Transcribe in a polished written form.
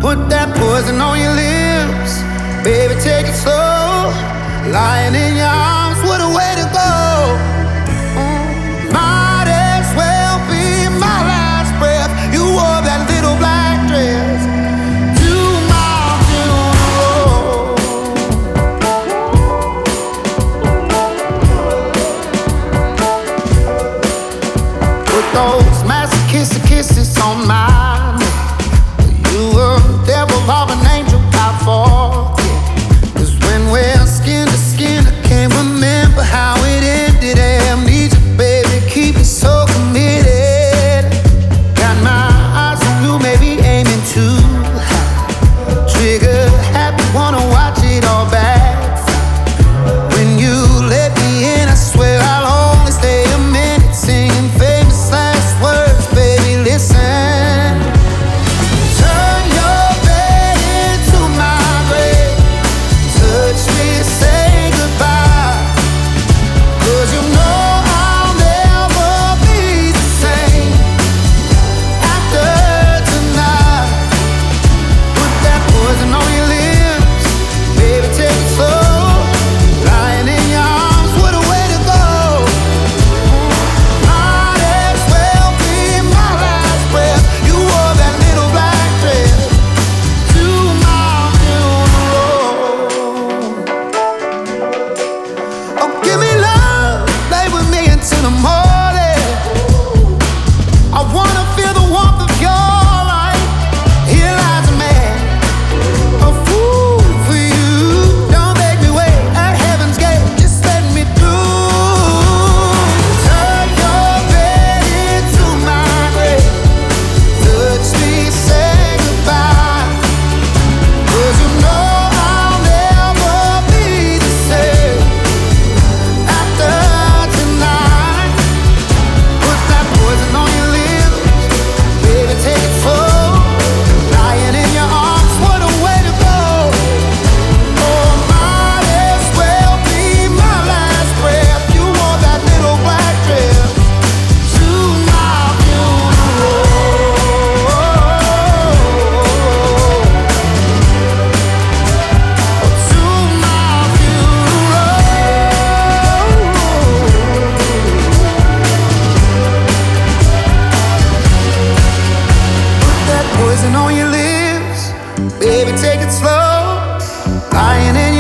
Put that poison on your lips, baby, take it slow. Lying in your arms, what a way to go. Might as well be my last breath. You wore that little black dress to my funeral. Put those masochistic kisses on mine. You were the devil of an angel, I forget. 'Cause when we're skin to skin, I can't remember how it ended. Amnesia, baby, keep me so committed. Got my eyes on you, maybe aiming too high. Trigger happy, wanna watch it all back. When you let me in, I swear I'll only stay a minute, singing famous last words, baby, listen. Turn your bed into my grave. Touch me, say goodbye. 'Cause you know I'll never be the same after tonight. Put that poison on your lips, baby, take it slow. Lying in your arms, what a way to go. Might as well be my last breath. You wore that little black dress to my funeral. Oh, give me love, lay with me until the morning. I wanna feel the warmth of your light. Here lies a man, a fool for you. Don't make me wait at heaven's gate, just let me through. Turn your bed into my grave. Touch me, say goodbye. 'Cause you know I'll never be the same after tonight. Put that poison on your lips, baby, take it slow. Lying in your arms, what a way to go. Oh, might as well be my last breath. You wore that little black dress to my funeral. To my funeral. Put that poison on your lips, baby, take it slow. Lying in